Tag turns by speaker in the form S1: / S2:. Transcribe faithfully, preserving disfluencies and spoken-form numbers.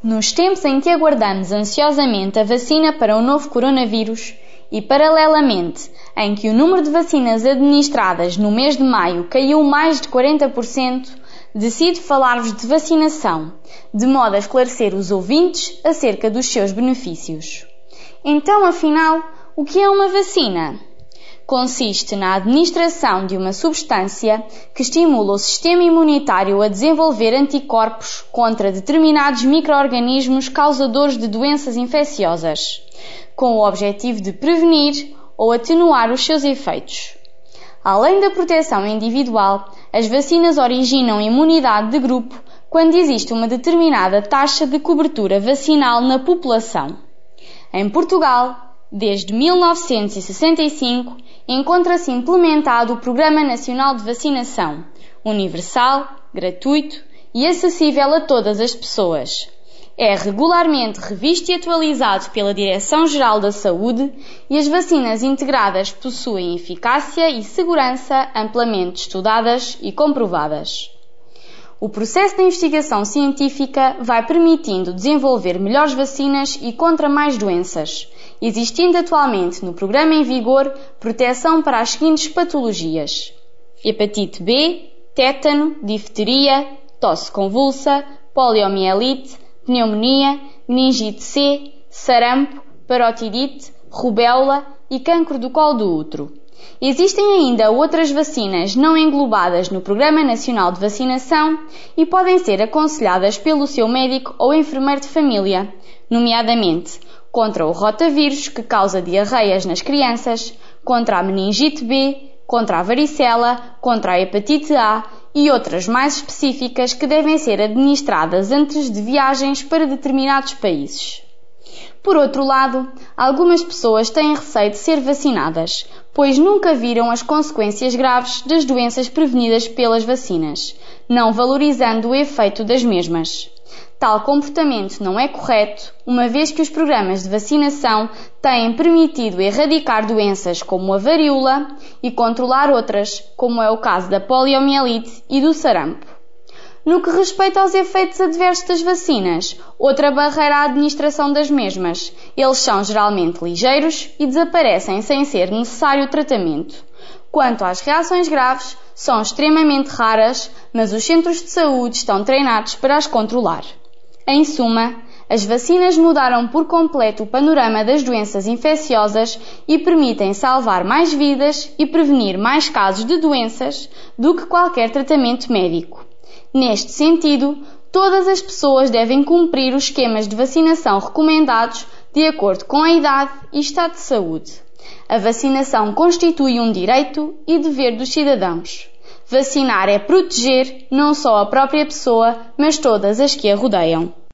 S1: Nos tempos em que aguardamos ansiosamente a vacina para o novo coronavírus e, paralelamente, em que o número de vacinas administradas no mês de maio caiu mais de quarenta por cento, decido falar-vos de vacinação, de modo a esclarecer os ouvintes acerca dos seus benefícios. Então, afinal, o que é uma vacina? Consiste na administração de uma substância que estimula o sistema imunitário a desenvolver anticorpos contra determinados micro-organismos causadores de doenças infecciosas, com o objetivo de prevenir ou atenuar os seus efeitos. Além da proteção individual, as vacinas originam imunidade de grupo quando existe uma determinada taxa de cobertura vacinal na população. Em Portugal, desde mil novecentos e sessenta e cinco, encontra-se implementado o Programa Nacional de Vacinação, universal, gratuito e acessível a todas as pessoas. É regularmente revisto e atualizado pela Direção-Geral da Saúde e as vacinas integradas possuem eficácia e segurança amplamente estudadas e comprovadas. O processo de investigação científica vai permitindo desenvolver melhores vacinas e contra mais doenças, existindo atualmente no programa em vigor proteção para as seguintes patologias: hepatite B, tétano, difteria, tosse convulsa, poliomielite, pneumonia, meningite C, sarampo, parotidite, rubéola e cancro do colo do útero. Existem ainda outras vacinas não englobadas no Programa Nacional de Vacinação e podem ser aconselhadas pelo seu médico ou enfermeiro de família, nomeadamente contra o rotavírus, que causa diarreias nas crianças, contra a meningite B, contra a varicela, contra a hepatite A e outras mais específicas que devem ser administradas antes de viagens para determinados países. Por outro lado, algumas pessoas têm receio de ser vacinadas, pois nunca viram as consequências graves das doenças prevenidas pelas vacinas, não valorizando o efeito das mesmas. Tal comportamento não é correto, uma vez que os programas de vacinação têm permitido erradicar doenças como a varíola e controlar outras, como é o caso da poliomielite e do sarampo. No que respeita aos efeitos adversos das vacinas, outra barreira à administração das mesmas, eles são geralmente ligeiros e desaparecem sem ser necessário tratamento. Quanto às reações graves, são extremamente raras, mas os centros de saúde estão treinados para as controlar. Em suma, as vacinas mudaram por completo o panorama das doenças infecciosas e permitem salvar mais vidas e prevenir mais casos de doenças do que qualquer tratamento médico. Neste sentido, todas as pessoas devem cumprir os esquemas de vacinação recomendados de acordo com a idade e estado de saúde. A vacinação constitui um direito e dever dos cidadãos. Vacinar é proteger não só a própria pessoa, mas todas as que a rodeiam.